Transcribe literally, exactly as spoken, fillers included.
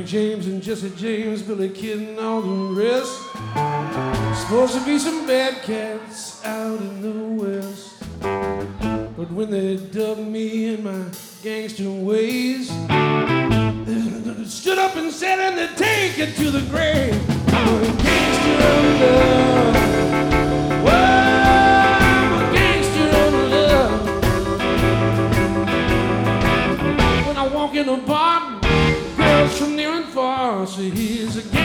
James and Jesse James, Billy Kid and all the rest. Supposed to be some bad cats out in the West. But when they dubbed me in my gangster ways, they stood up and said, and they take it to the grave. I'm a gangster of love. Whoa, I'm a gangster of love. When I walk in a bar, girls from near and far say he's a gangster.